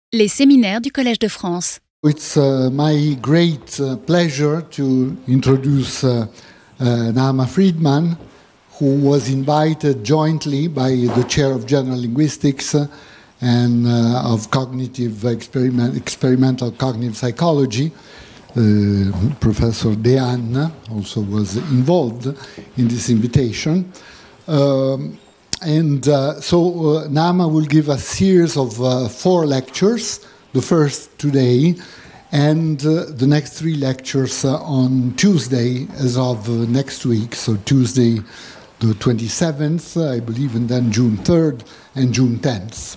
Les séminaires du Collège de France. It's my great pleasure to introduce Naama Friedman, who was invited jointly by the Chair of General Linguistics and of Cognitive Experimental Cognitive Psychology. Professor Deanne also was involved in this invitation. So Naama will give a series of 4 lectures, the first today, and the next 3 lectures on Tuesday as of next week, so Tuesday the 27th, I believe, and then June 3rd and June 10th.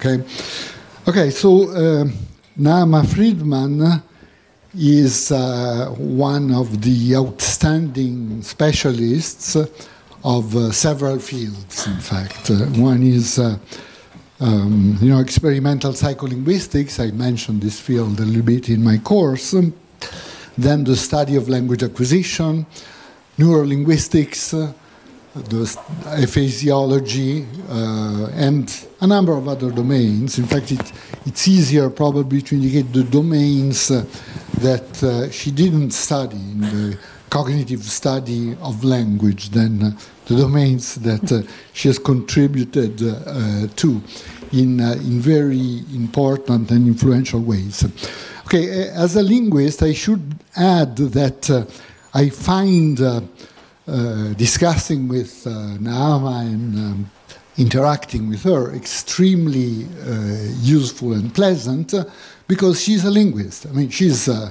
Okay, so Naama Friedman is one of the outstanding specialists of several fields, in fact. One is, experimental psycholinguistics. I mentioned this field a little bit in my course. Then the study of language acquisition, neurolinguistics, the aphasiology, and a number of other domains. In fact, it's easier probably to indicate the domains that she didn't study in the cognitive study of language than the domains that she has contributed to in very important and influential ways. Okay, as a linguist, I should add that I find discussing with Naama and interacting with her extremely useful and pleasant because she's a linguist. I mean, she's a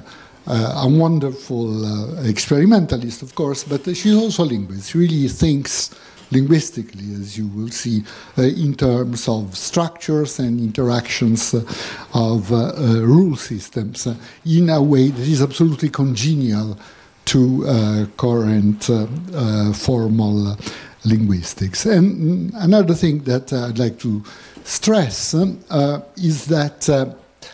wonderful experimentalist, of course, but she's also a linguist. She really thinks linguistically, as you will see, in terms of structures and interactions of rule systems in a way that is absolutely congenial to current formal linguistics. And another thing that I'd like to stress is that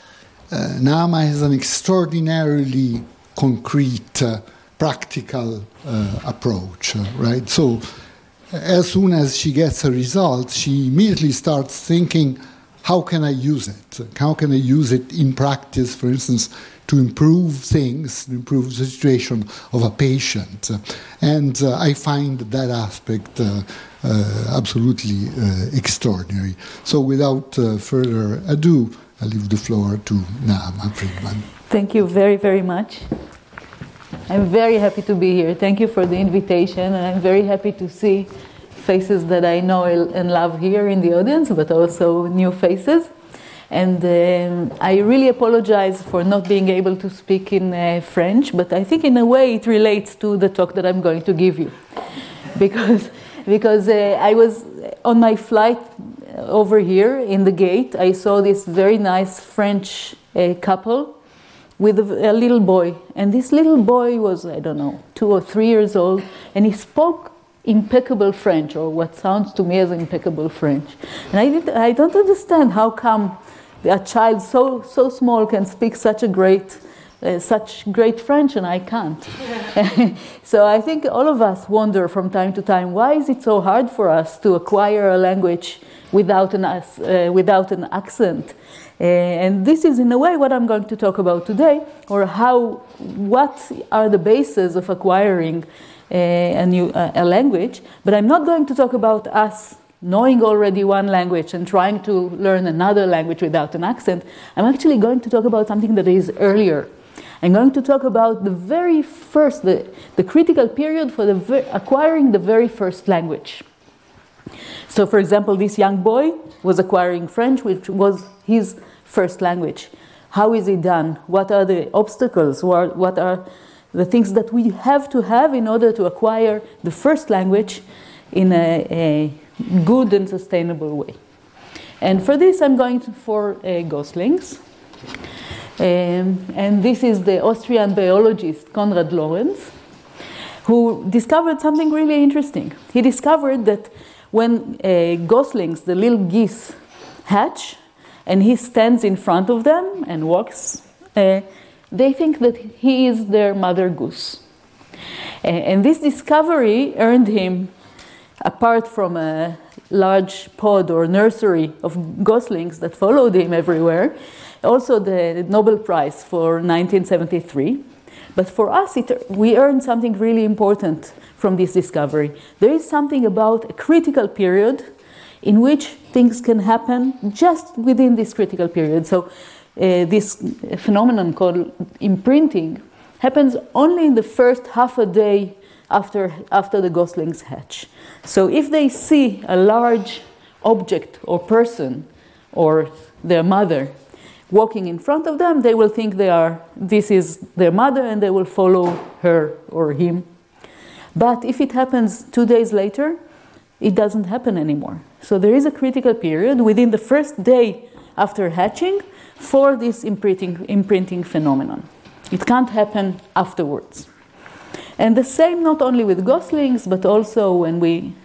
Naama has an extraordinarily concrete, practical approach, right? So as soon as she gets a result, she immediately starts thinking, how can I use it? How can I use it in practice, for instance, to improve things, to improve the situation of a patient? And I find that aspect absolutely extraordinary. So without further ado, I leave the floor to Naama Friedman. Thank you very, very much. I'm very happy to be here. Thank you for the invitation, and I'm very happy to see faces that I know and love here in the audience, but also new faces. And I really apologize for not being able to speak in French, but I think in a way it relates to the talk that I'm going to give you. Because I was on my flight over here in the gate, I saw this very nice French couple with a little boy. And this little boy was, 2 or 3 years old, and he spoke impeccable French, or what sounds to me as impeccable French. And I don't understand how come a child so small can speak such great French and I can't. So I think all of us wonder from time to time, why is it so hard for us to acquire a language without an accent? And this is in a way what I'm going to talk about today, or what are the bases of acquiring a language. But I'm not going to talk about us knowing already one language and trying to learn another language without an accent. I'm actually going to talk about something that is earlier. I'm going to talk about the very first, the critical period for acquiring the very first language. So, for example, this young boy was acquiring French, which was his first language. How is it done? What are the obstacles? What are the things that we have to have in order to acquire the first language in a good and sustainable way? And for this, I'm going for Goslings. And this is the Austrian biologist Konrad Lorenz, who discovered something really interesting. He discovered that when goslings, the little geese, hatch, and he stands in front of them and walks, they think that he is their mother goose. And this discovery earned him, apart from a large pod or nursery of goslings that followed him everywhere, also the Nobel Prize for 1973. But for us, we earned something really important from this discovery. There is something about a critical period in which things can happen just within this critical period. So this phenomenon called imprinting happens only in the first half a day after the goslings hatch. So if they see a large object or person or their mother walking in front of them, they will think this is their mother, and they will follow her or him. But if it happens 2 days later, it doesn't happen anymore. So there is a critical period within the first day after hatching for this imprinting phenomenon. It can't happen afterwards. And the same not only with goslings, but also when we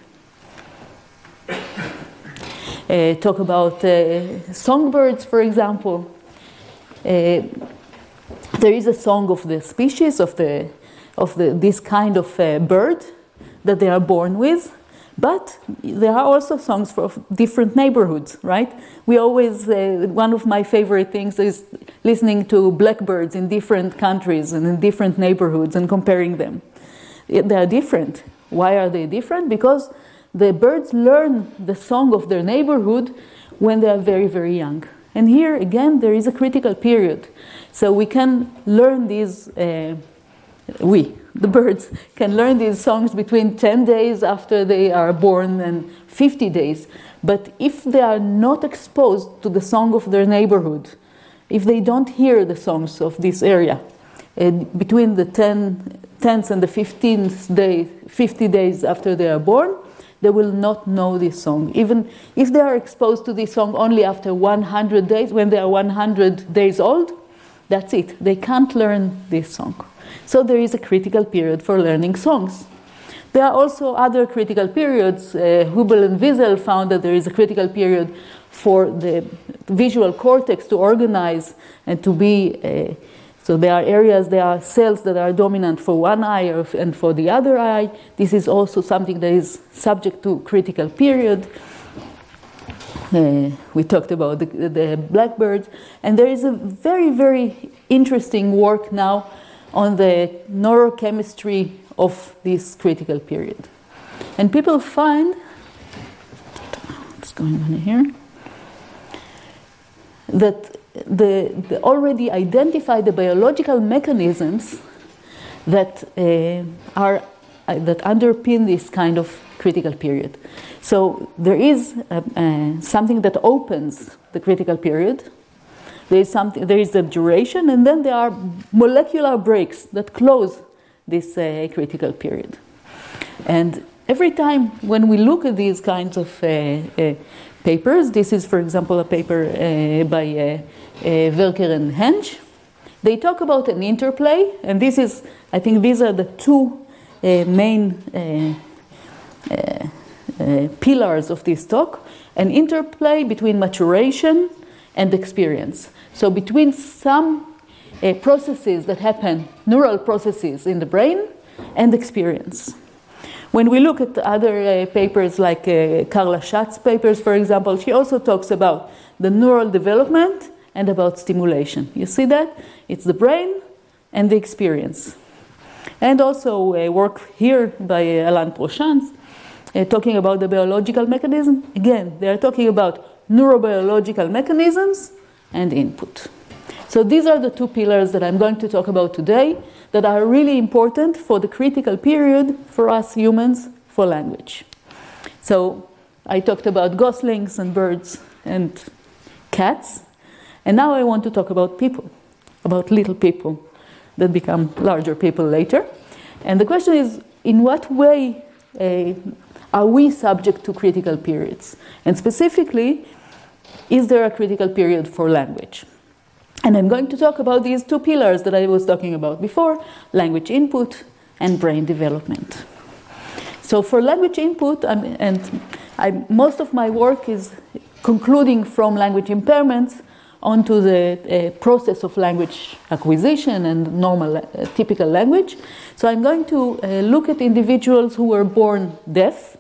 talk about songbirds, for example. There is a song of the species of this kind of bird that they are born with, but there are also songs for different neighborhoods, right? We always, one of my favorite things is listening to blackbirds in different countries and in different neighborhoods and comparing them. They are different. Why are they different? Because the birds learn the song of their neighborhood when they are very, very young. And here, again, there is a critical period. So we can learn these, the birds, can learn these songs between 10 days after they are born and 50 days. But if they are not exposed to the song of their neighborhood, if they don't hear the songs of this area, between the 10th and the 15th day, 50 days after they are born, they will not know this song. Even if they are exposed to this song only after 100 days, when they are 100 days old, that's it. They can't learn this song. So there is a critical period for learning songs. There are also other critical periods. Hubel and Wiesel found that there is a critical period for the visual cortex to organize and to be so there are areas, there are cells that are dominant for one eye and for the other eye. This is also something that is subject to critical period. We talked about the blackbirds. And there is a very, very interesting work now on the neurochemistry of this critical period. And people find, what's going on here, that they already identify the biological mechanisms that that underpin this kind of critical period. So there is something that opens the critical period. There is the duration, and then there are molecular breaks that close this critical period. And every time when we look at these kinds of papers, this is, for example, a paper by Werker and Hensch. They talk about an interplay, and this is, I think these are the two main pillars of this talk, an interplay between maturation and experience. So between some processes that happen, neural processes in the brain, and experience. When we look at other papers like Carla Schatz papers, for example, she also talks about the neural development and about stimulation. You see that? It's the brain and the experience. And also work here by Alain Prochans, talking about the biological mechanism. Again, they are talking about neurobiological mechanisms and input. So these are the two pillars that I'm going to talk about today that are really important for the critical period for us humans for language. So I talked about goslings and birds and cats. And now I want to talk about people, about little people that become larger people later. And the question is, in what way are we subject to critical periods? And specifically, is there a critical period for language? And I'm going to talk about these two pillars that I was talking about before, language input and brain development. So for language input, most of my work is concluding from language impairments onto the process of language acquisition and normal, typical language. So I'm going to look at individuals who were born deaf.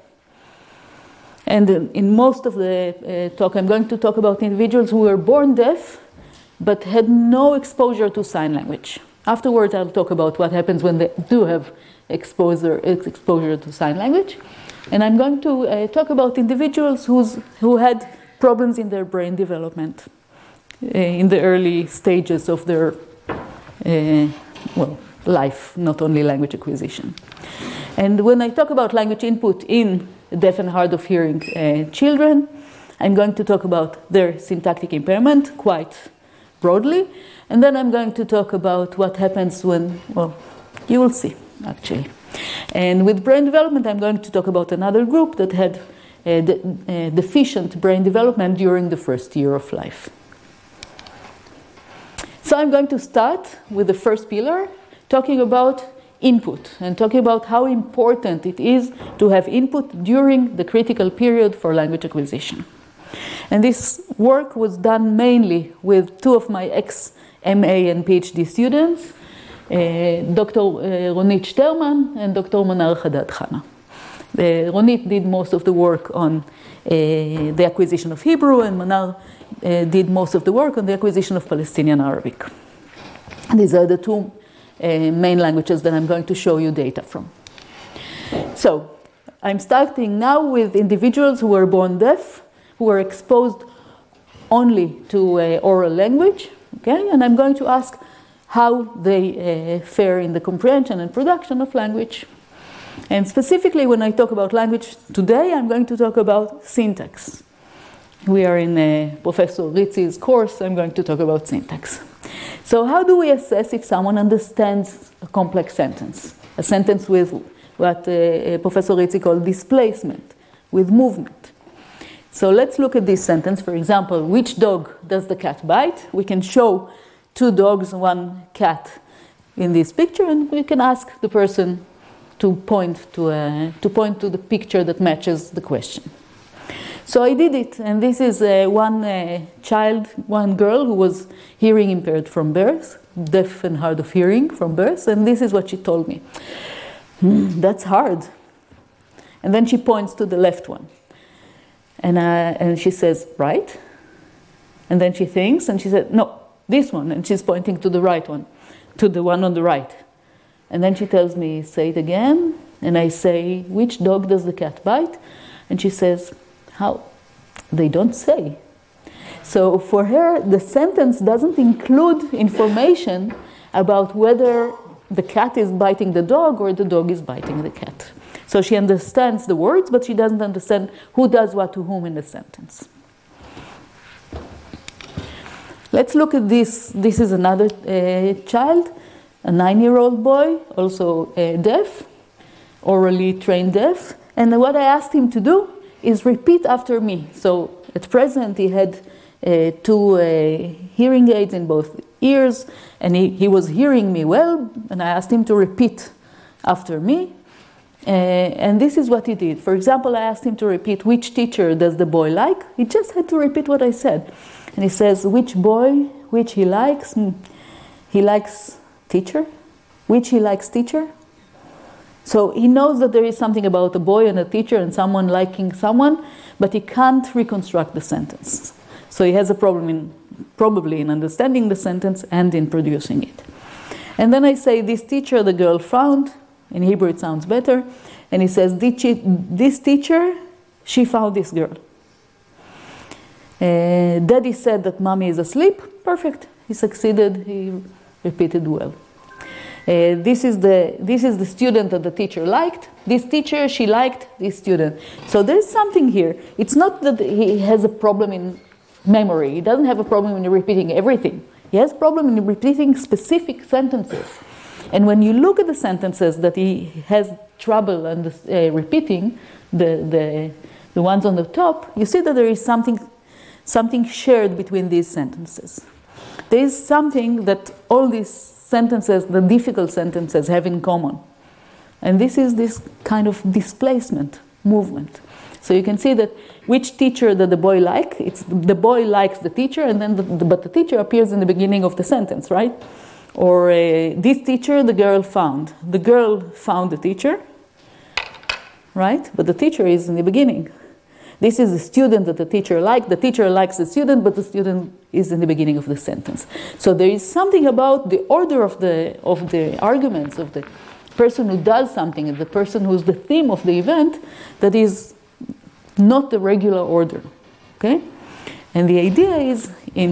And in most of the talk, I'm going to talk about individuals who were born deaf but had no exposure to sign language. Afterwards, I'll talk about what happens when they do have exposure to sign language. And I'm going to talk about individuals who had problems in their brain development in the early stages of their life, not only language acquisition. And when I talk about language input in deaf and hard of hearing children, I'm going to talk about their syntactic impairment quite broadly, and then I'm going to talk about what happens when, well, you will see, actually. And with brain development, I'm going to talk about another group that had deficient brain development during the first year of life. So I'm going to start with the first pillar, talking about input, and talking about how important it is to have input during the critical period for language acquisition. And this work was done mainly with two of my ex-MA and PhD students, Dr. Ronit Shterman and Dr. Manar Haddad Khanna. Ronit did most of the work on the acquisition of Hebrew, and Manar did most of the work on the acquisition of Palestinian Arabic. These are the two main languages that I'm going to show you data from. So, I'm starting now with individuals who were born deaf, who were exposed only to oral language, okay? And I'm going to ask how they fare in the comprehension and production of language. And specifically, when I talk about language today, I'm going to talk about syntax. We are in Professor Ritzi's course, I'm going to talk about syntax. So how do we assess if someone understands a complex sentence? A sentence with what Professor Ritzi called displacement, with movement. So let's look at this sentence. For example, which dog does the cat bite? We can show two dogs, one cat in this picture, and we can ask the person to point to the picture that matches the question. So I did it, and this is one girl who was hearing impaired from birth, deaf and hard of hearing from birth, and this is what she told me. That's hard. And then she points to the left one. And she says, right? And then she thinks, and she said, no, this one. And she's pointing to the right one, to the one on the right. And then she tells me, say it again. And I say, which dog does the cat bite? And she says, how? They don't say. So for her, the sentence doesn't include information about whether the cat is biting the dog or the dog is biting the cat. So she understands the words, but she doesn't understand who does what to whom in the sentence. Let's look at this. This is another child, a 9-year-old boy, also deaf, orally trained deaf. And what I asked him to do is repeat after me. So at present, he had two hearing aids in both ears, and he was hearing me well, and I asked him to repeat after me. And this is what he did. For example, I asked him to repeat, which teacher does the boy like? He just had to repeat what I said. And he says, which boy, which he likes? He likes teacher. Which he likes teacher? So he knows that there is something about a boy and a teacher and someone liking someone, but he can't reconstruct the sentence. So he has a problem probably in understanding the sentence and in producing it. And then I say, this teacher the girl found. In Hebrew it sounds better. And he says, this teacher, she found this girl. Daddy said that mommy is asleep. Perfect. He succeeded. He repeated well. This is the student that the teacher liked. This teacher, she liked this student. So there's something here. It's not that he has a problem in memory. He doesn't have a problem in repeating everything. He has a problem in repeating specific sentences. And when you look at the sentences that he has trouble repeating, the ones on the top, you see that there is something shared between these sentences. There is something that all these sentences, the difficult sentences, have in common. And this is this kind of displacement, movement. So you can see that which teacher that the boy likes, it's the boy likes the teacher, and then but the teacher appears in the beginning of the sentence, right? Or this teacher the girl found. The girl found the teacher, right? But the teacher is in the beginning. This is the student that the teacher likes. The teacher likes the student, but the student is in the beginning of the sentence. So there is something about the order of the arguments of the person who does something and the person who's the theme of the event that is not the regular order. Okay? And the idea is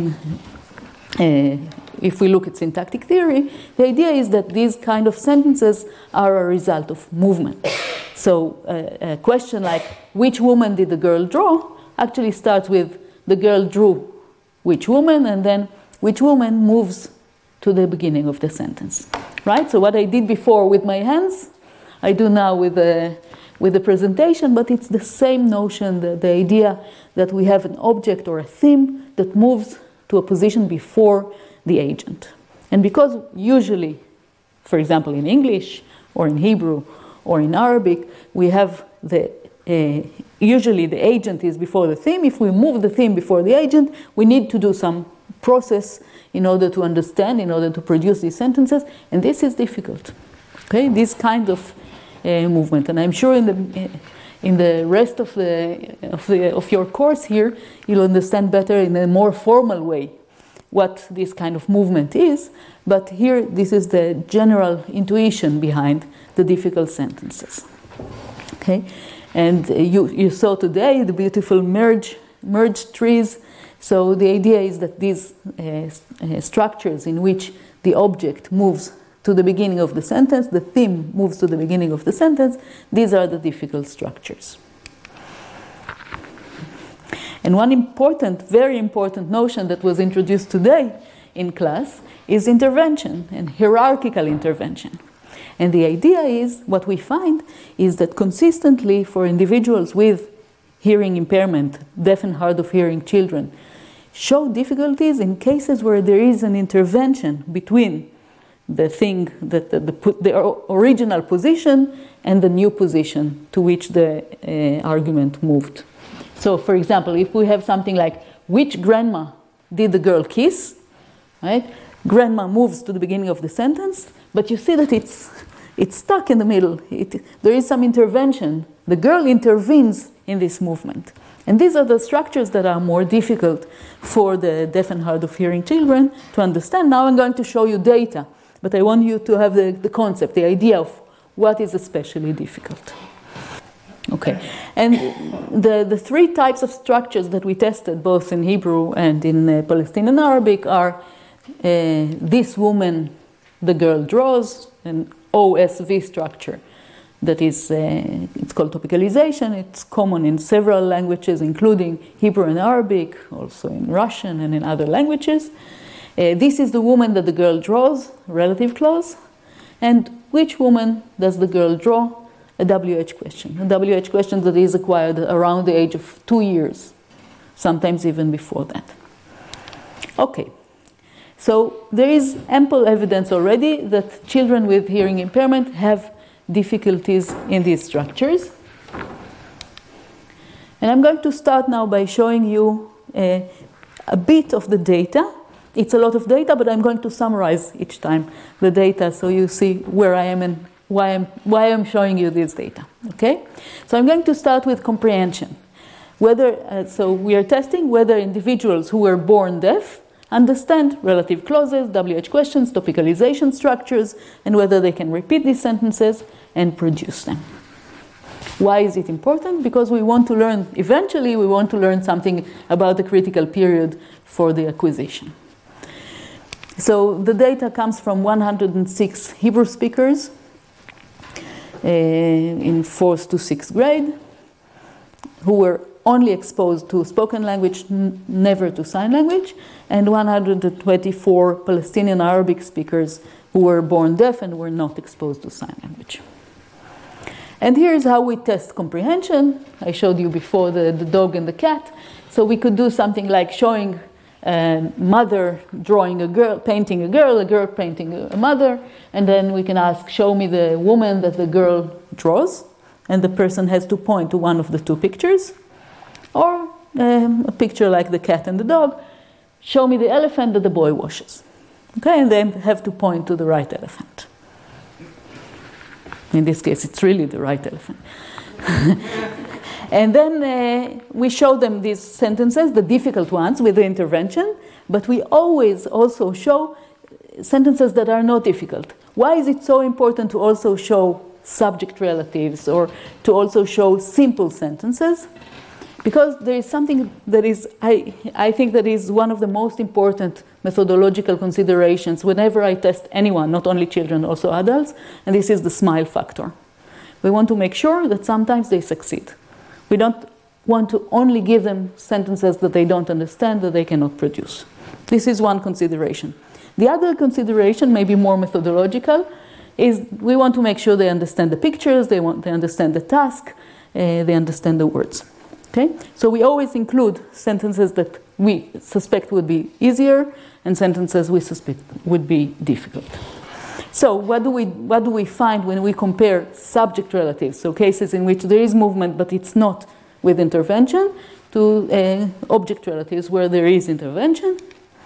if we look at syntactic theory, the idea is that these kind of sentences are a result of movement. So a question like, which woman did the girl draw, actually starts with the girl drew which woman, and then which woman moves to the beginning of the sentence. Right? So what I did before with my hands, I do now with the presentation, but it's the same notion, the idea that we have an object or a theme that moves to a position before the agent. And because usually, for example, in English or in Hebrew or in Arabic, we have usually the agent is before the theme. If we move the theme before the agent, we need to do some process in order to understand, in order to produce these sentences, and this is difficult. Okay, this kind of movement, and I'm sure in the rest of your course here, you'll understand better in a more formal way what this kind of movement is, but here this is the general intuition behind the difficult sentences. Okay, and you saw today the beautiful merged trees. So the idea is that these structures in which the object moves to the beginning of the sentence, the theme moves to the beginning of the sentence, these are the difficult structures. And one important, very important notion that was introduced today in class is intervention and hierarchical intervention. And the idea is, what we find is that consistently for individuals with hearing impairment, deaf and hard of hearing children, show difficulties in cases where there is an intervention between the thing, that the original position and the new position to which the argument moved. So, for example, if we have something like, which grandma did the girl kiss? Right? Grandma moves to the beginning of the sentence, but you see that it's stuck in the middle. There is some intervention. The girl intervenes in this movement. And these are the structures that are more difficult for the deaf and hard of hearing children to understand. Now I'm going to show you data, but I want you to have the concept, the idea of what is especially difficult. Okay, and the three types of structures that we tested, both in Hebrew and in Palestinian Arabic, are this woman, the girl draws, an OSV structure. That is, it's called topicalization. It's common in several languages, including Hebrew and Arabic, also in Russian and in other languages. This is the woman that the girl draws, relative clause. And which woman does the girl draw? A WH question. A WH question that is acquired around the age of 2 years, sometimes even before that. Okay. So there is ample evidence already that children with hearing impairment have difficulties in these structures. And I'm going to start now by showing you a bit of the data. It's a lot of data, but I'm going to summarize each time the data so you see where I am and why I'm showing you this data. Okay? So I'm going to start with comprehension. So we are testing whether individuals who were born deaf understand relative clauses, WH questions, topicalization structures, and whether they can repeat these sentences and produce them. Why is it important? Because we want to learn, eventually we want to learn something about the critical period for the acquisition. So the data comes from 106 Hebrew speakers in 4th to 6th grade who were only exposed to spoken language, never to sign language, and 124 Palestinian Arabic speakers who were born deaf and were not exposed to sign language. And here's how we test comprehension. I showed you before the dog and the cat. So we could do something like showing a mother drawing a girl painting a girl painting a mother, and then we can ask, show me the woman that the girl draws, and the person has to point to one of the two pictures. Or a picture like the cat and the dog, show me the elephant that the boy washes. Okay, and they have to point to the right elephant. In this case, it's really the right elephant. And then we show them these sentences, the difficult ones with the intervention, but we always also show sentences that are not difficult. Why is it so important to also show subject relatives or to also show simple sentences? Because there is something that is, I think that is one of the most important methodological considerations whenever I test anyone, not only children, also adults, and this is the smile factor. We want to make sure that sometimes they succeed. We don't want to only give them sentences that they don't understand, that they cannot produce. This is one consideration. The other consideration, maybe more methodological, is we want to make sure they understand the pictures, they understand the task, they understand the words. Okay? So we always include sentences that we suspect would be easier and sentences we suspect would be difficult. So what do we find when we compare subject relatives, so cases in which there is movement but it's not with intervention, to object relatives where there is intervention?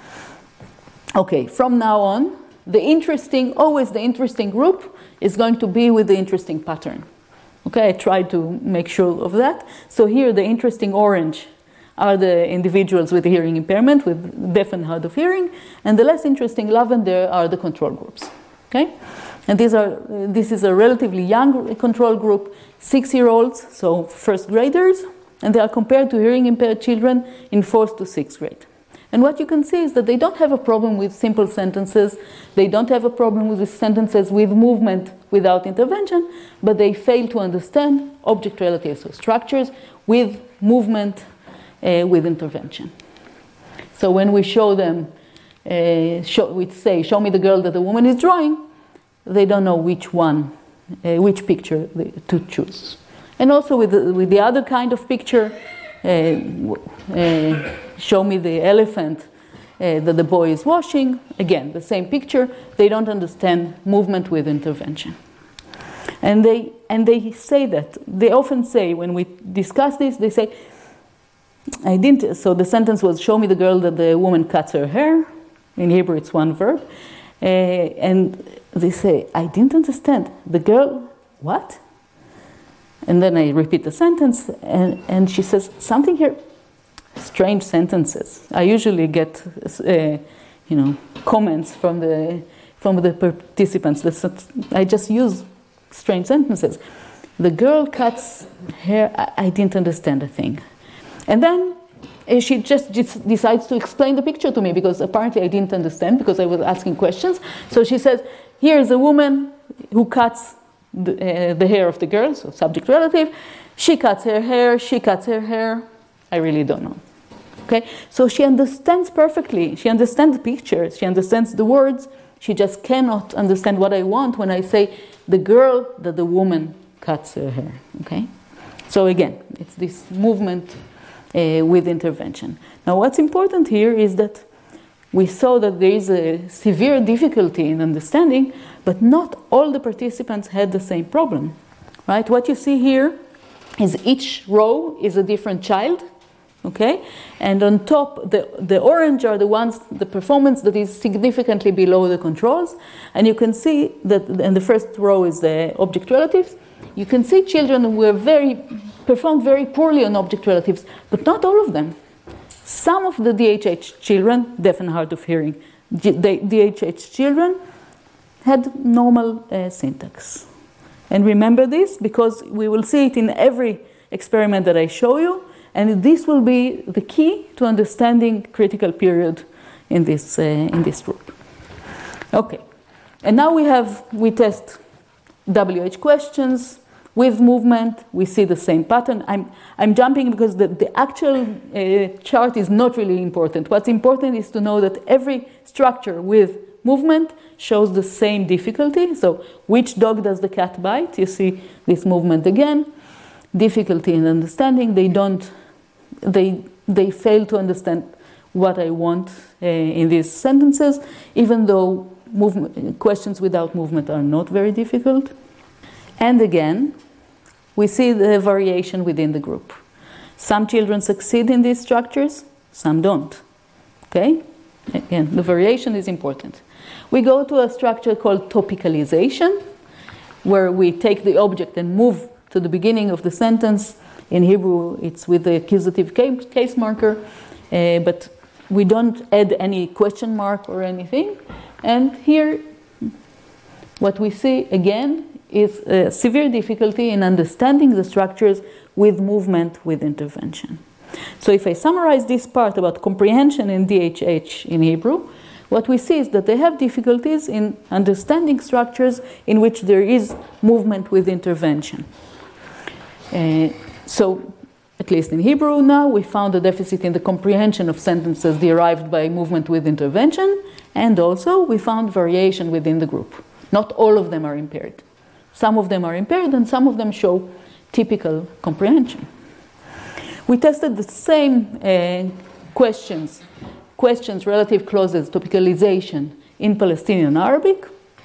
Okay, from now on, always the interesting group is going to be with the interesting pattern. Okay, I tried to make sure of that. So here the interesting orange are the individuals with hearing impairment, with deaf and hard of hearing, and the less interesting lavender are the control groups. Okay, and this is a relatively young control group, 6-year-olds, so first graders, and they are compared to hearing impaired children in 4th to 6th grade. And what you can see is that they don't have a problem with simple sentences, they don't have a problem with the sentences with movement without intervention, but they fail to understand object relatives or structures with movement with intervention. So when we show them, we say, show me the girl that the woman is drawing, they don't know which one, which picture to choose. And also with the other kind of picture, show me the elephant that the boy is washing. Again, the same picture. They don't understand movement with intervention. And they say that. They often say, when we discuss this, they say, I didn't, so the sentence was, show me the girl that the woman cuts her hair. In Hebrew, it's one verb. And they say, I didn't understand. The girl, what? And then I repeat the sentence, and she says, something here, strange sentences. I usually get, comments from the participants. I just use strange sentences. The girl cuts hair, I didn't understand a thing. And then she just decides to explain the picture to me, because apparently I didn't understand, because I was asking questions. So she says, here is a woman who cuts the hair of the girl, so subject relative. She cuts her hair, she cuts her hair. I really don't know. Okay, so she understands perfectly. She understands the pictures, she understands the words. She just cannot understand what I want when I say the girl that the woman cuts her hair. Okay, so again, it's this movement with intervention. Now, what's important here is that we saw that there is a severe difficulty in understanding, but not all the participants had the same problem, right? What you see here is each row is a different child, okay? And on top, the orange are the ones, the performance that is significantly below the controls. And you can see that, and the first row is the object relatives. You can see children who performed very poorly on object relatives, but not all of them. Some of the DHH children, deaf and hard of hearing, DHH children had normal syntax. And remember this, because we will see it in every experiment that I show you, and this will be the key to understanding critical period in this group. Okay, and now we test WH questions with movement. We see the same pattern. I'm jumping because the actual chart is not really important. What's important is to know that every structure with movement shows the same difficulty. So which dog does the cat bite? You see this movement again. Difficulty in understanding. They fail to understand what I want in these sentences, even though questions without movement are not very difficult. And again, we see the variation within the group. Some children succeed in these structures, some don't. Okay? Again, the variation is important. We go to a structure called topicalization, where we take the object and move to the beginning of the sentence In Hebrew, it's with the accusative case marker, but we don't add any question mark or anything. And here, what we see again is a severe difficulty in understanding the structures with movement with intervention. So if I summarize this part about comprehension in DHH in Hebrew, what we see is that they have difficulties in understanding structures in which there is movement with intervention. So, at least in Hebrew now, we found a deficit in the comprehension of sentences derived by movement with intervention, and also we found variation within the group. Not all of them are impaired. Some of them are impaired and some of them show typical comprehension. We tested the same questions, relative clauses, topicalization in Palestinian Arabic.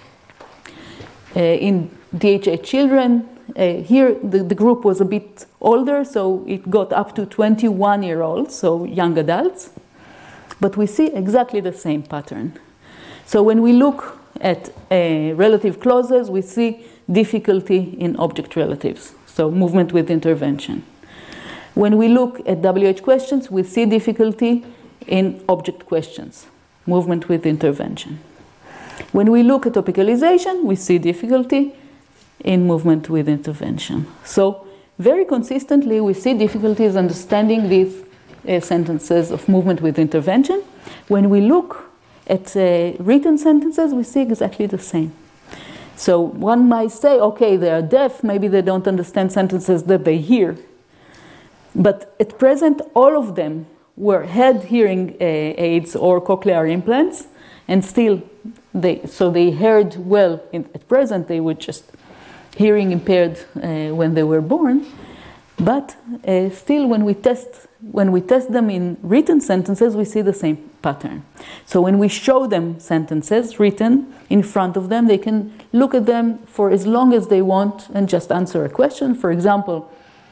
In DHH children, here the group was a bit older, so it got up to 21-year-olds, so young adults. But we see exactly the same pattern. So when we look at relative clauses, we see difficulty in object relatives, so movement with intervention. When we look at WH questions, we see difficulty in object questions, movement with intervention. When we look at topicalization, we see difficulty in movement with intervention. So very consistently, we see difficulties understanding these sentences of movement with intervention. When we look at written sentences, we see exactly the same. So one might say, okay, they are deaf, maybe they don't understand sentences that they hear. But at present, all of them had hearing aids or cochlear implants, and still, they heard well. At present, they were just hearing impaired when they were born. But still, when we test them in written sentences, we see the same pattern. So when we show them sentences written in front of them, they can look at them for as long as they want and just answer a question. For example,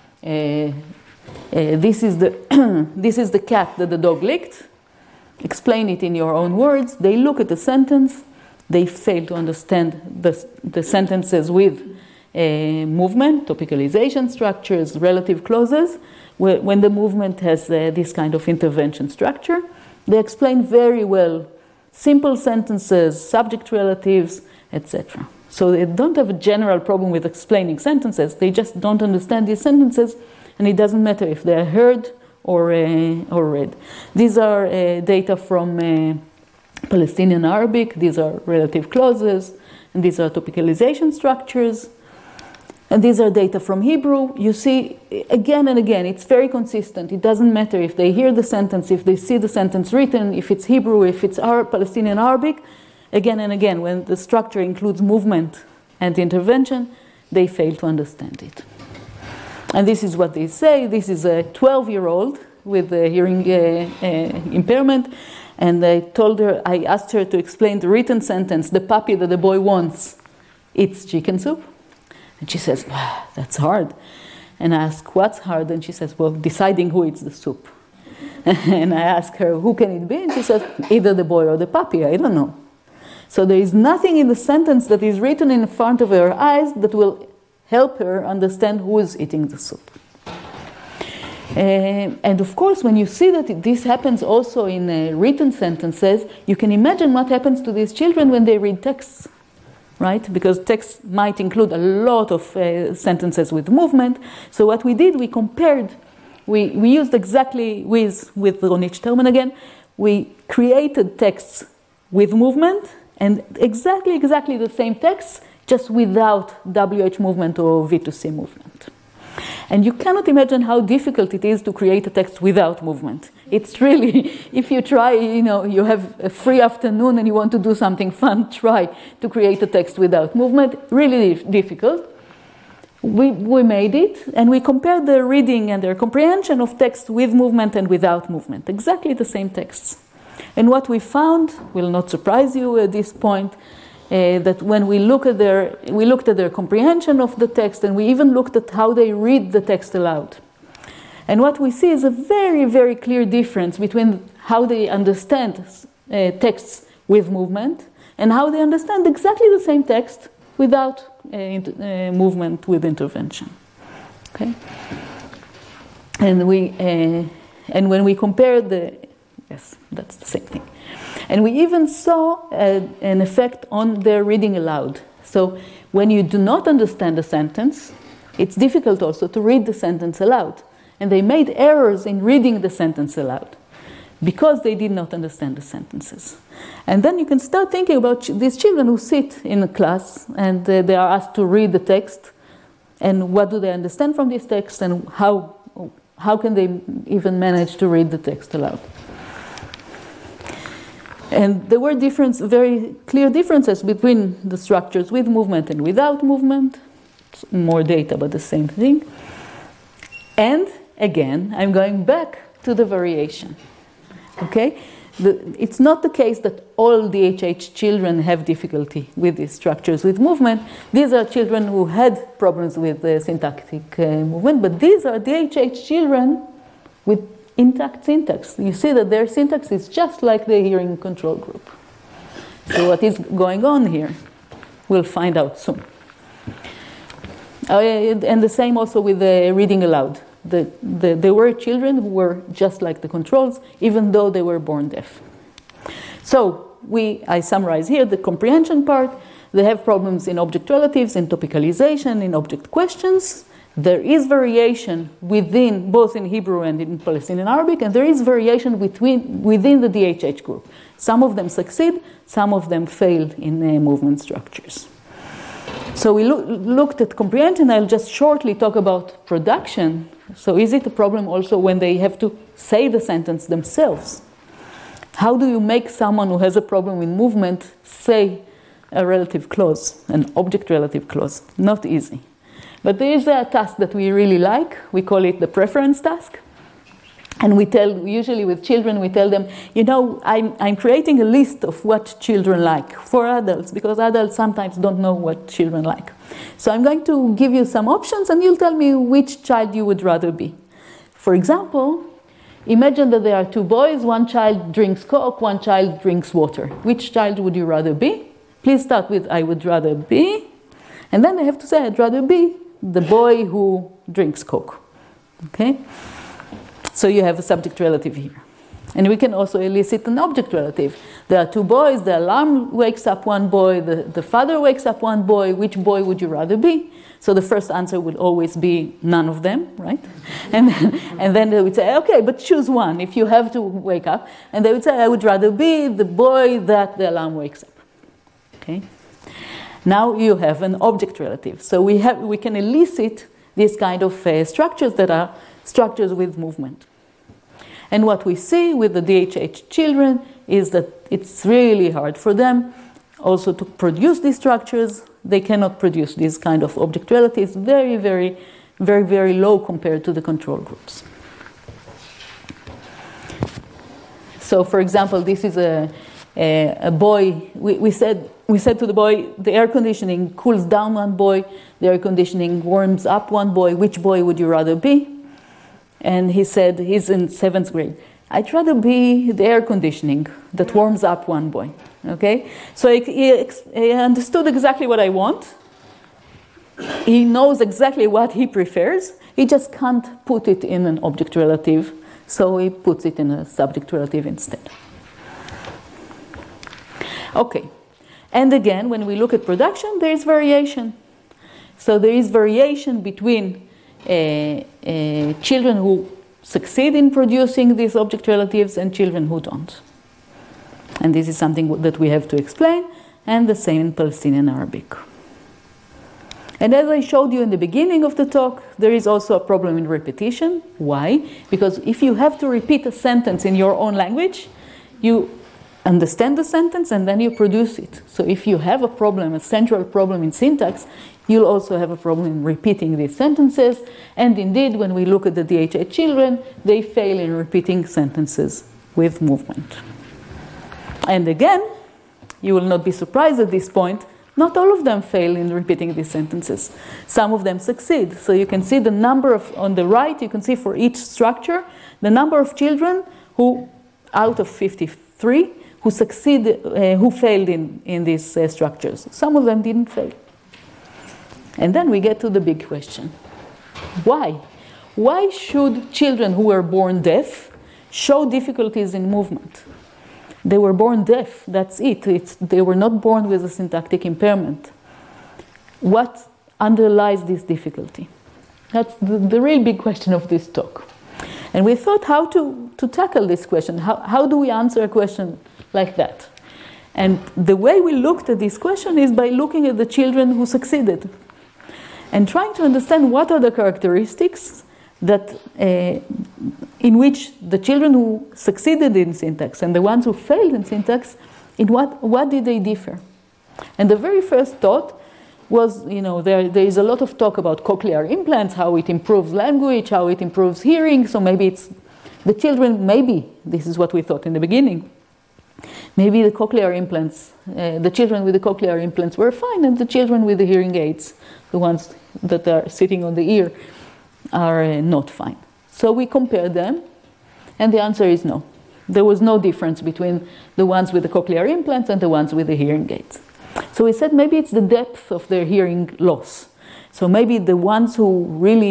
this is the cat that the dog licked. Explain it in your own words. They look at the sentence. They fail to understand the sentences with movement, topicalization structures, relative clauses. When the movement has this kind of intervention structure, they explain very well simple sentences, subject relatives, etc. So they don't have a general problem with explaining sentences. They just don't understand these sentences, and it doesn't matter if they're heard or read. These are data from Palestinian Arabic. These are relative clauses, and these are topicalization structures. And these are data from Hebrew. You see, again and again, it's very consistent. It doesn't matter if they hear the sentence, if they see the sentence written, if it's Hebrew, if it's Palestinian Arabic. Again and again, when the structure includes movement and intervention, they fail to understand it. And this is what they say. This is a 12-year-old with a hearing impairment. And I asked her to explain the written sentence, the puppy that the boy wants, eats chicken soup. And she says, that's hard. And I ask, what's hard? And she says, well, deciding who eats the soup. And I ask her, who can it be? And she says, either the boy or the puppy, I don't know. So there is nothing in the sentence that is written in front of her eyes that will help her understand who is eating the soup. And of course, when you see that this happens also in written sentences, you can imagine what happens to these children when they read texts. Right? Because text might include a lot of sentences with movement. So what we did, we compared, we used exactly with Ronit Sterman again, we created texts with movement and exactly the same texts, just without WH movement or V2C movement. And you cannot imagine how difficult it is to create a text without movement. It's really, if you try, you have a free afternoon and you want to do something fun, try to create a text without movement. Really difficult. We made it, and we compared their reading and their comprehension of text with movement and without movement. Exactly the same texts. And what we found will not surprise you at this point, that when we looked at their comprehension of the text, and we even looked at how they read the text aloud. And what we see is a very, very clear difference between how they understand texts with movement and how they understand exactly the same text without movement with intervention. Okay? And when we compare yes, that's the same thing. And we even saw an effect on their reading aloud. So when you do not understand a sentence, it's difficult also to read the sentence aloud. And they made errors in reading the sentence aloud because they did not understand the sentences. And then you can start thinking about these children who sit in a class and they are asked to read the text, and what do they understand from this text, and how can they even manage to read the text aloud. And there were very clear differences between the structures with movement and without movement. More data, but the same thing. And again, I'm going back to the variation. Okay? It's not the case that all DHH children have difficulty with these structures with movement. These are children who had problems with syntactic movement, but these are DHH children with intact syntax. You see that their syntax is just like the hearing control group. So what is going on here? We'll find out soon. And the same also with the reading aloud. There were children who were just like the controls, even though they were born deaf. So I summarize here the comprehension part. They have problems in object relatives, in topicalization, in object questions. There is variation within, both in Hebrew and in Palestinian Arabic, and there is variation within the DHH group. Some of them succeed, some of them fail in movement structures. So we looked at comprehension. I'll just shortly talk about production. So is it a problem also when they have to say the sentence themselves? How do you make someone who has a problem with movement say a relative clause, an object relative clause? Not easy. But there is a task that we really like. We call it the preference task. And usually with children, we tell them, I'm creating a list of what children like for adults, because adults sometimes don't know what children like. So I'm going to give you some options, and you'll tell me which child you would rather be. For example, imagine that there are two boys. One child drinks Coke, one child drinks water. Which child would you rather be? Please start with I would rather be. And then they have to say I'd rather be the boy who drinks Coke. Okay? So you have a subject relative here. And we can also elicit an object relative. There are two boys, the alarm wakes up one boy, the father wakes up one boy. Which boy would you rather be? So the first answer would always be none of them, right? And then they would say, okay, but choose one if you have to wake up. And they would say, I would rather be the boy that the alarm wakes up. Okay? Now you have an object relative. So we can elicit these kind of structures that are structures with movement. And what we see with the DHH children is that it's really hard for them also to produce these structures. They cannot produce these kind of object relatives, very, very, very, very low compared to the control groups. So for example, this is a boy. We said to the boy, the air conditioning cools down one boy, the air conditioning warms up one boy. Which boy would you rather be? And he said, he's in 7th grade. I'd rather be the air conditioning that warms up one boy. Okay? So he understood exactly what I want. He knows exactly what he prefers. He just can't put it in an object relative. So he puts it in a subject relative instead. Okay. And again, when we look at production, there is variation. So there is variation between children who succeed in producing these object relatives and children who don't. And this is something that we have to explain, and the same in Palestinian Arabic. And as I showed you in the beginning of the talk, there is also a problem in repetition. Why? Because if you have to repeat a sentence in your own language, you understand the sentence and then you produce it. So if you have a problem, a central problem in syntax, you'll also have a problem in repeating these sentences. And indeed, when we look at the DHH children, they fail in repeating sentences with movement. And again, you will not be surprised at this point, not all of them fail in repeating these sentences. Some of them succeed. So you can see the number of, on the right, you can see for each structure, the number of children who, out of 53, who failed in these structures. Some of them didn't fail. And then we get to the big question. Why? why should children who were born deaf show difficulties in movement? They were born deaf, that's it. They were not born with a syntactic impairment. What underlies this difficulty? That's the real big question of this talk. And we thought how to tackle this question. How do we answer a question like that? And the way we looked at this question is by looking at the children who succeeded and trying to understand what are the characteristics that in which the children who succeeded in syntax and the ones who failed in syntax, in what did they differ? And the very first thought was, there is a lot of talk about cochlear implants, how it improves language, how it improves hearing. So maybe it's the children, maybe this is what we thought in the beginning. Maybe the cochlear implants, the children with the cochlear implants were fine, and the children with the hearing aids, the ones that are sitting on the ear, are not fine. So we compared them, and the answer is no. There was no difference between the ones with the cochlear implants and the ones with the hearing aids. So we said maybe it's the depth of their hearing loss. So maybe the ones who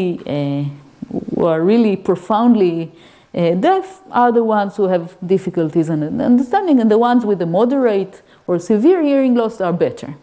are really profoundly deaf are the ones who have difficulties in understanding, and the ones with the moderate or severe hearing loss are better.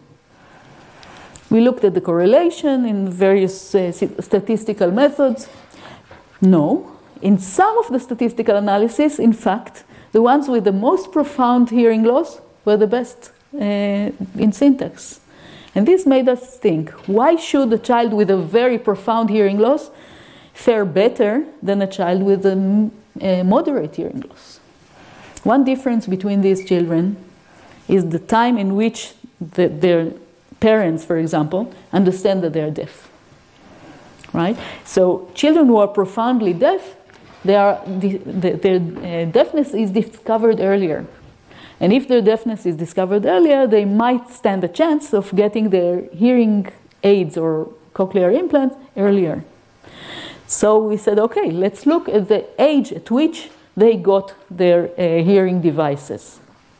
We looked at the correlation in various statistical methods. No. In some of the statistical analysis, in fact, the ones with the most profound hearing loss were the best in syntax. And this made us think, why should a child with a very profound hearing loss fare better than a child with a moderate hearing loss? One difference between these children is the time in which their parents, for example, understand that they are deaf. Right? So children who are profoundly deaf, their deafness is discovered earlier. And if their deafness is discovered earlier, they might stand a chance of getting their hearing aids or cochlear implants earlier. So we said, okay, let's look at the age at which they got their hearing devices.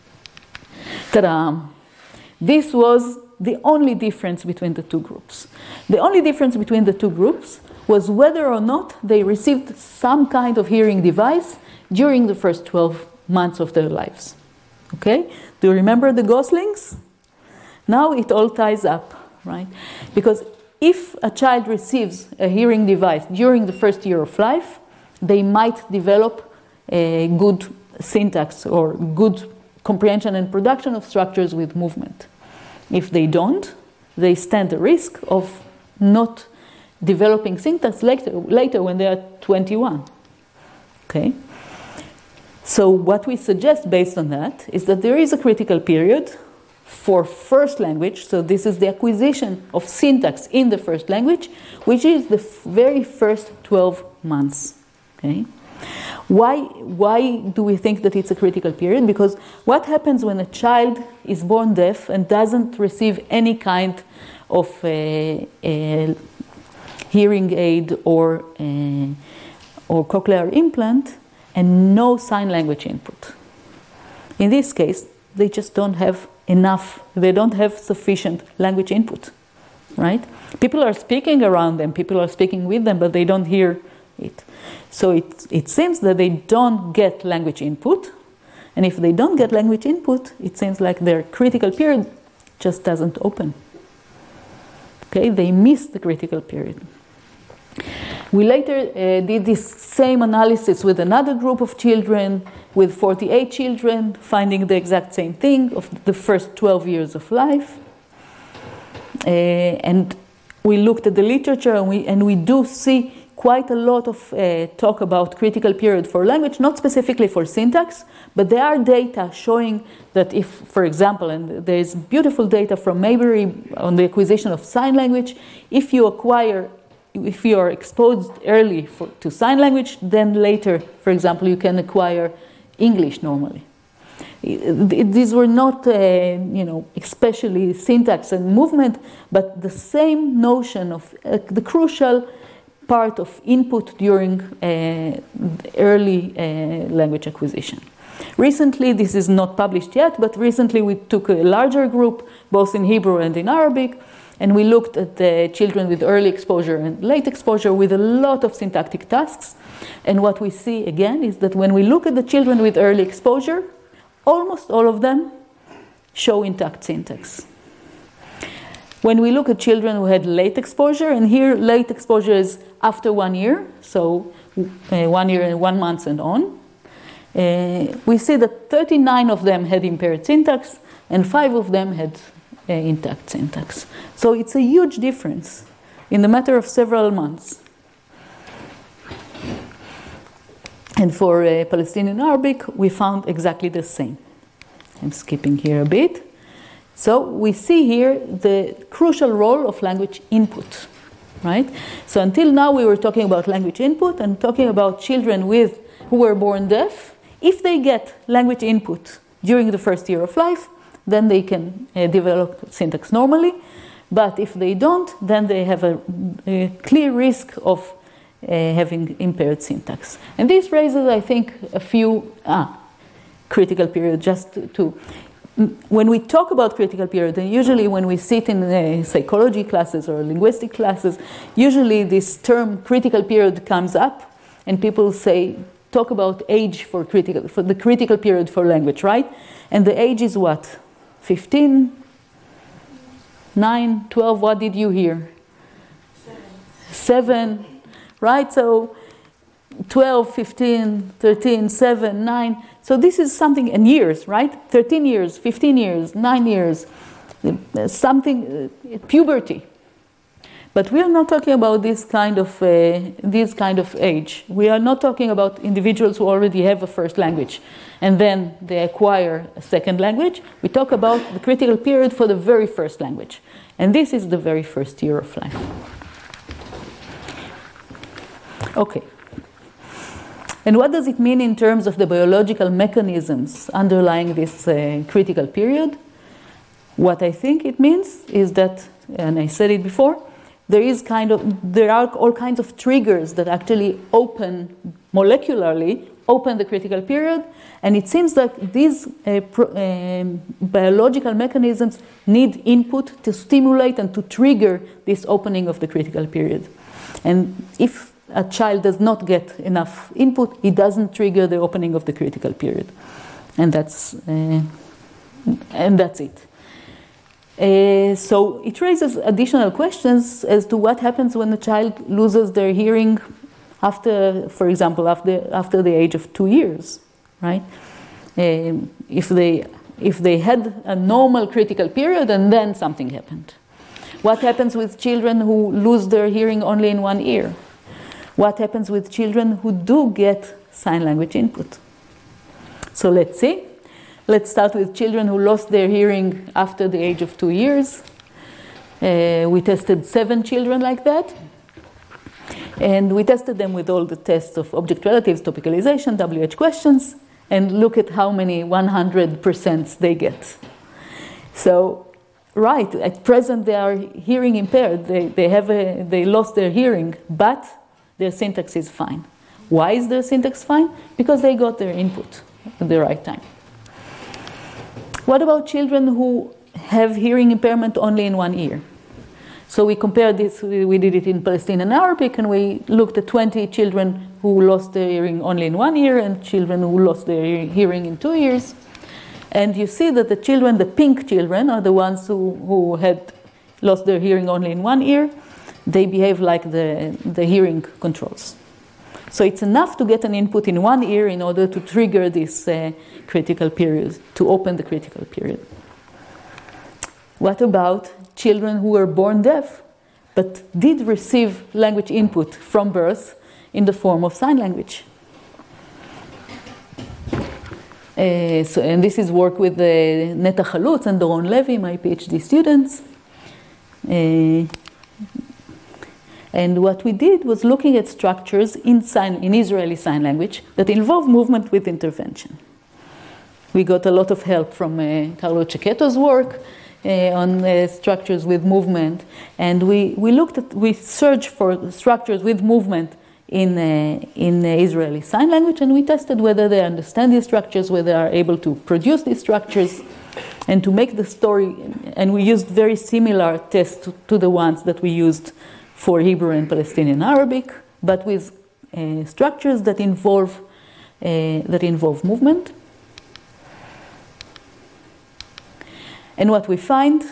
Ta-da! This was the only difference between the two groups. The only difference between the two groups was whether or not they received some kind of hearing device during the first 12 months of their lives. Okay? Do you remember the Goslings? Now it all ties up, right? Because if a child receives a hearing device during the first year of life, they might develop a good syntax or good comprehension and production of structures with movement. If they don't, they stand the risk of not developing syntax later when they are 21. Okay? So what we suggest based on that is that there is a critical period for first language, so this is the acquisition of syntax in the first language, which is the very first 12 months. Okay? Why do we think that it's a critical period? Because what happens when a child is born deaf and doesn't receive any kind of a hearing aid or cochlear implant and no sign language input? In this case, they just don't have enough, they don't have sufficient language input, right? People are speaking around them, people are speaking with them, but they don't hear it. So it seems that they don't get language input, and if they don't get language input, it seems like their critical period just doesn't open. Okay, they miss the critical period. We later did this same analysis with another group of children, with 48 children, finding the exact same thing of the first 12 years of life. And we looked at the literature, and we do see quite a lot of talk about critical period for language, not specifically for syntax, but there are data showing that if, for example, and there is beautiful data from Maybury on the acquisition of sign language, if you are exposed early to sign language, then later, for example, you can acquire English normally. These were not, especially syntax and movement, but the same notion of the crucial part of input during early language acquisition. Recently, this is not published yet, but recently we took a larger group, both in Hebrew and in Arabic, And we looked at the children with early exposure and late exposure with a lot of syntactic tasks. And what we see again is that when we look at the children with early exposure, almost all of them show intact syntax. When we look at children who had late exposure, and here late exposure is after 1 year, so 1 year and 1 month and on, we see that 39 of them had impaired syntax and 5 of them had intact syntax. So it's a huge difference in the matter of several months. And for Palestinian Arabic, we found exactly the same. I'm skipping here a bit. So we see here the crucial role of language input, right? So until now we were talking about language input and talking about children who were born deaf. If they get language input during the first year of life, then they can develop syntax normally. But if they don't, then they have a clear risk of having impaired syntax. And this raises, I think, a few critical period just to when we talk about critical period, and usually when we sit in psychology classes or linguistic classes, usually this term critical period comes up and people say, talk about age for the critical period for language, right? And the age is what? 15, 9, 12, what did you hear? 7, right? So 12, 15, 13, 7, 9. So this is something in years, right? 13 years, 15 years, 9 years, something, puberty. But we are not talking about this kind of age. We are not talking about individuals who already have a first language and then they acquire a second language. We talk about the critical period for the very first language. And this is the very first year of life. Okay. And what does it mean in terms of the biological mechanisms underlying this critical period? What I think it means is that, and I said it before, there are all kinds of triggers that actually molecularly open the critical period, and it seems that these biological mechanisms need input to stimulate and to trigger this opening of the critical period. And if a child does not get enough input, it doesn't trigger the opening of the critical period. And that's it. So it raises additional questions as to what happens when a child loses their hearing after, for example, after the age of 2 years, right? If they had a normal critical period and then something happened. What happens with children who lose their hearing only in one ear? What happens with children who do get sign language input? So let's see. Let's start with children who lost their hearing after the age of 2 years. We tested 7 children like that. And we tested them with all the tests of object relatives, topicalization, WH questions, and look at how many 100% they get. So, right, at present they are hearing impaired. They lost their hearing, but their syntax is fine. Why is their syntax fine? Because they got their input at the right time. What about children who have hearing impairment only in one ear? So we compared this, we did it in Palestinian Arabic, and we looked at 20 children who lost their hearing only in one ear and children who lost their hearing in 2 ears. And you see that the children, the pink children, are the ones who had lost their hearing only in one ear. They behave like the hearing controls. So it's enough to get an input in one ear in order to trigger this critical period, to open the critical period. What about children who were born deaf but did receive language input from birth in the form of sign language? And this is work with Neta Chalutz and Doron Levy, my PhD students. And what we did was looking at structures in Israeli Sign Language that involve movement with intervention. We got a lot of help from Carlo Cecchetto's work on structures with movement, and we searched for structures with movement in Israeli Sign Language, and we tested whether they understand these structures, whether they are able to produce these structures. And to make the story, and we used very similar tests to the ones that we used for Hebrew and Palestinian Arabic, but with structures that involve movement. And what we find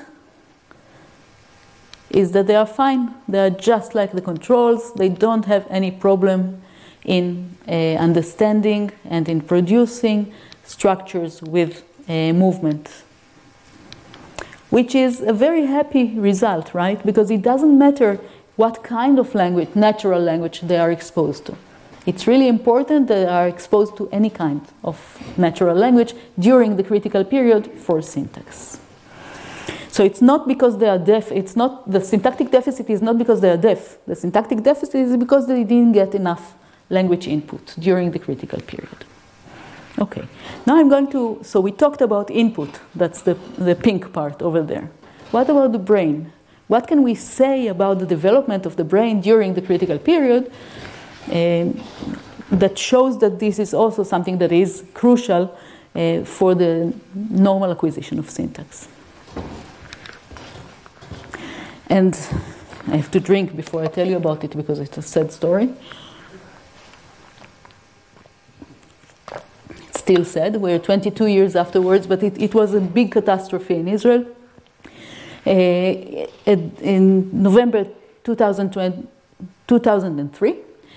is that they are fine. They are just like the controls. They don't have any problem in understanding and in producing structures with movement, which is a very happy result, right? Because it doesn't matter what kind of language, natural language, they are exposed to. It's really important that they are exposed to any kind of natural language during the critical period for syntax. So it's not because they are deaf, it's not, the syntactic deficit is not because they are deaf. The syntactic deficit is because they didn't get enough language input during the critical period. Okay, now I'm going to, so we talked about input, that's the pink part over there. What about the brain? What can we say about the development of the brain during the critical period that shows that this is also something that is crucial for the normal acquisition of syntax? And I have to drink before I tell you about it because it's a sad story. It's still sad. We're 22 years afterwards, but it was a big catastrophe in Israel. In November 2003,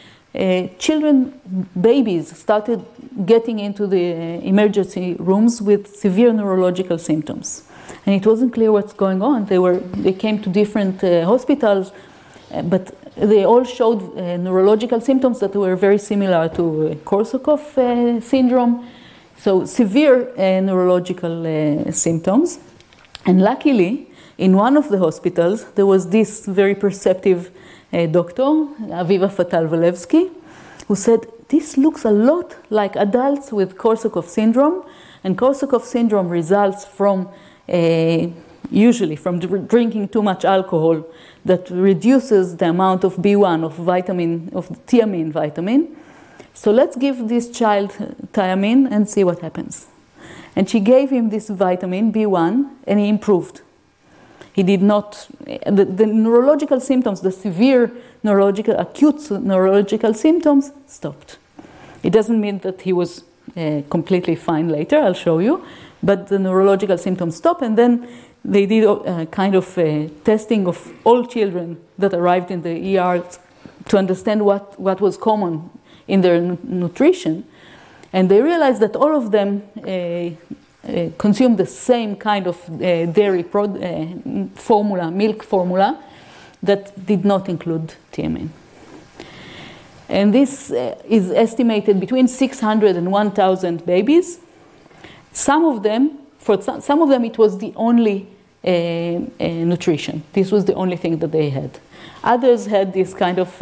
babies started getting into the emergency rooms with severe neurological symptoms. And it wasn't clear what's going on. They came to different hospitals, but they all showed neurological symptoms that were very similar to Korsakoff syndrome. So severe neurological symptoms. And luckily, in one of the hospitals, there was this very perceptive doctor, Aviva Fatal-Walewski, who said, this looks a lot like adults with Korsakoff syndrome, and Korsakoff syndrome results from, usually from drinking too much alcohol that reduces the amount of B1, of thiamine vitamin. So let's give this child thiamine and see what happens. And she gave him this vitamin, B1, and he improved. He did not, the neurological symptoms, the severe neurological, acute neurological symptoms stopped. It doesn't mean that he was completely fine later, I'll show you, but the neurological symptoms stopped, and then they did a kind of testing of all children that arrived in the ER to understand what was common in their nutrition. And they realized that all of them consume the same kind of dairy formula, milk formula, that did not include thiamine. And this is estimated between 600 and 1,000 babies. Some of them it was the only nutrition. This was the only thing that they had. Others had this kind of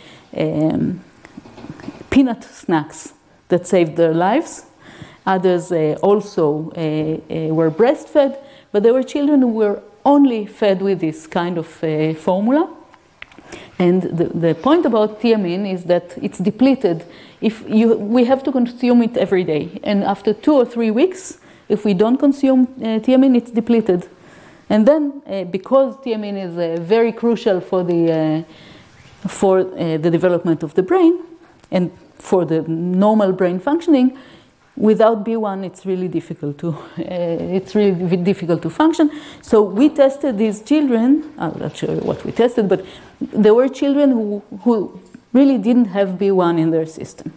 peanut snacks that saved their lives. Others also were breastfed, but there were children who were only fed with this kind of formula. And the point about thiamine is that it's depleted. We have to consume it every day. And after 2 or 3 weeks, if we don't consume thiamine, it's depleted. And then, because thiamine is very crucial for the development of the brain and for the normal brain functioning, without B1, it's really difficult to function. So we tested these children. I'm not sure what we tested, but there were children who really didn't have B1 in their system.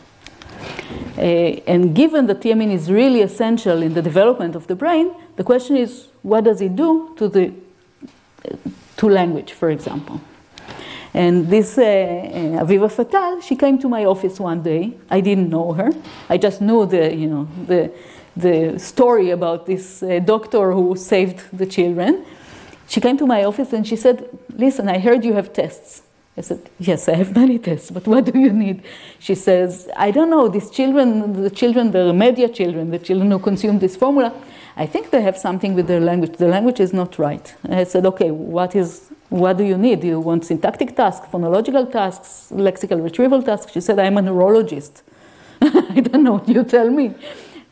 And given that thiamine is really essential in the development of the brain, the question is, what does it do to language, for example? And this Aviva Fatal, she came to my office one day. I didn't know her. I just knew the story about this doctor who saved the children. She came to my office and she said, listen, I heard you have tests. I said, yes, I have many tests, but what do you need? She says, I don't know, the media children, the children who consume this formula, I think they have something with their language. The language is not right. And I said, okay, what do you need? Do you want syntactic tasks, phonological tasks, lexical retrieval tasks? She said, I'm a neurologist. I don't know what you tell me.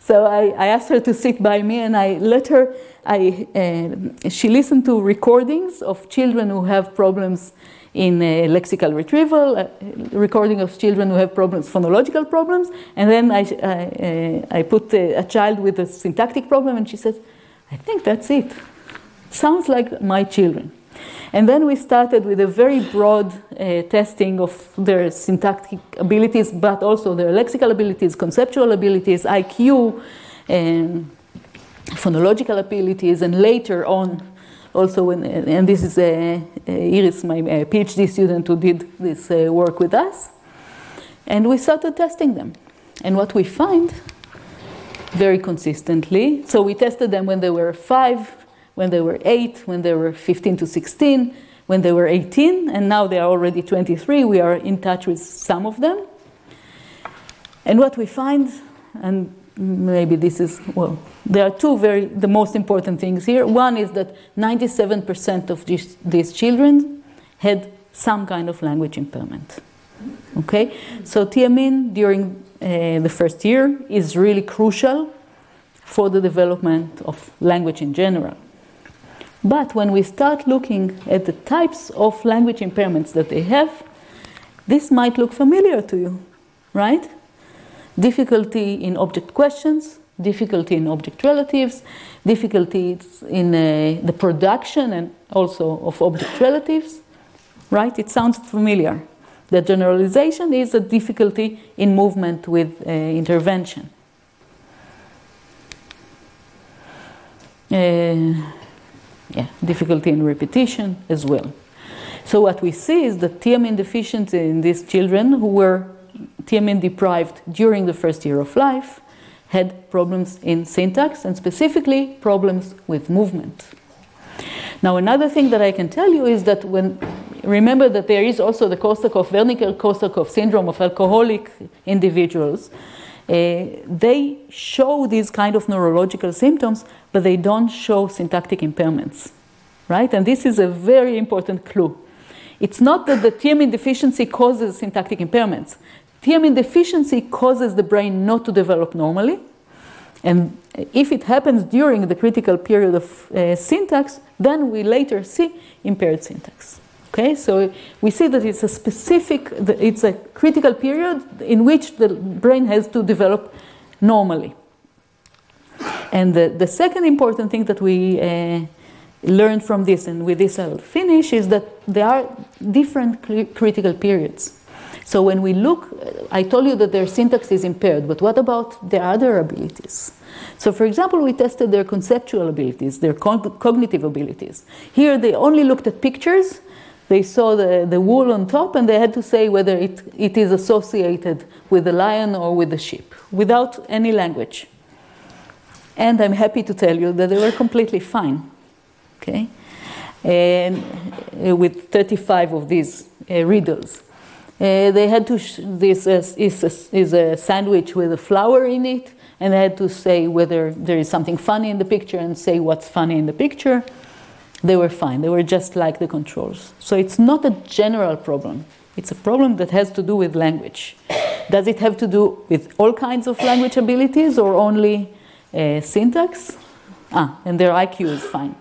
So I asked her to sit by me, and I let her, she listened to recordings of children who have problems in lexical retrieval, recording of children who have problems, phonological problems, and then I put a child with a syntactic problem, and she said, I think that's it. Sounds like my children. And then we started with a very broad testing of their syntactic abilities, but also their lexical abilities, conceptual abilities, IQ, phonological abilities, and later on also, and this is Iris, my PhD student who did this work with us, and we started testing them. And what we find very consistently, so we tested them when they were 5, when they were 8, when they were 15 to 16, when they were 18, and now they are already 23. We are in touch with some of them. And what we find, and maybe this is, well, there are the most important things here. One is that 97% of these children had some kind of language impairment. Okay? So TMIN during the first year is really crucial for the development of language in general. But when we start looking at the types of language impairments that they have, this might look familiar to you, right? Difficulty in object questions, difficulty in object relatives, difficulties in the production and also of object relatives, right? It sounds familiar. The generalization is a difficulty in movement with intervention. Difficulty in repetition as well. So what we see is that TMIN deficiency in these children who were TMIN deprived during the first year of life had problems in syntax and specifically problems with movement. Now another thing that I can tell you is that remember that there is also the Wernicke-Korsakoff syndrome of alcoholic individuals. They show these kind of neurological symptoms, but they don't show syntactic impairments, right? And this is a very important clue. It's not that the TMIN deficiency causes syntactic impairments. TMIN deficiency causes the brain not to develop normally. And if it happens during the critical period of syntax, then we later see impaired syntax. Okay, so we see that it's a critical period in which the brain has to develop normally. And the second important thing that we learned from this, and with this I'll finish, is that there are different critical periods. So when we look, I told you that their syntax is impaired, but what about their other abilities? So for example, we tested their conceptual abilities, their cognitive abilities. Here they only looked at pictures. They saw the wool on top, and they had to say whether it is associated with the lion or with the sheep, without any language. And I'm happy to tell you that they were completely fine, okay? And with 35 of these riddles. They had to, this is a sandwich with a flower in it, and they had to say whether there is something funny in the picture and say what's funny in the picture. They were fine. They were just like the controls. So it's not a general problem. It's a problem that has to do with language. Does it have to do with all kinds of language abilities or only syntax? And their IQ is fine.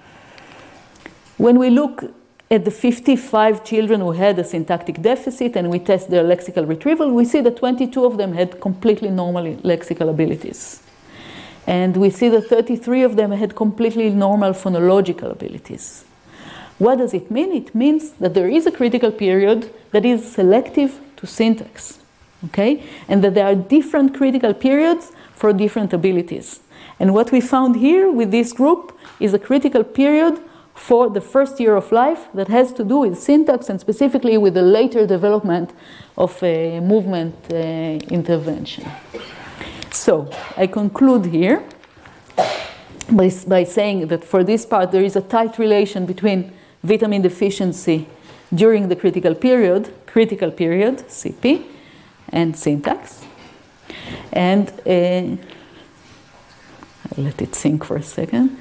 When we look at the 55 children who had a syntactic deficit and we test their lexical retrieval, we see that 22 of them had completely normal lexical abilities. And we see that 33 of them had completely normal phonological abilities. What does it mean? It means that there is a critical period that is selective to syntax, okay? And that there are different critical periods for different abilities. And what we found here with this group is a critical period for the first year of life that has to do with syntax and specifically with the later development of movement intervention. So I conclude here by saying that for this part there is a tight relation between vitamin deficiency during the critical period, CP, and syntax. And I'll let it sink for a second.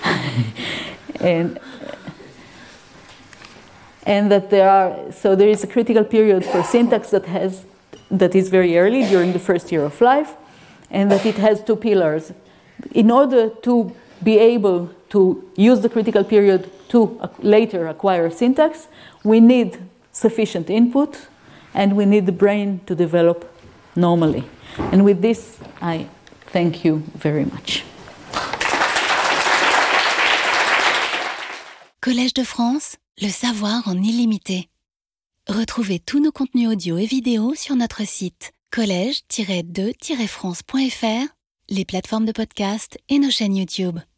And that there is a critical period for syntax that is very early during the first year of life, and that it has two pillars. In order to be able to use the critical period to later acquire syntax, we need sufficient input, and we need the brain to develop normally. And with this, I thank you very much. Collège de France, le savoir en illimité. Retrouvez tous nos contenus audio et vidéo sur notre site collège-2-france.fr, les plateformes de podcast et nos chaînes YouTube.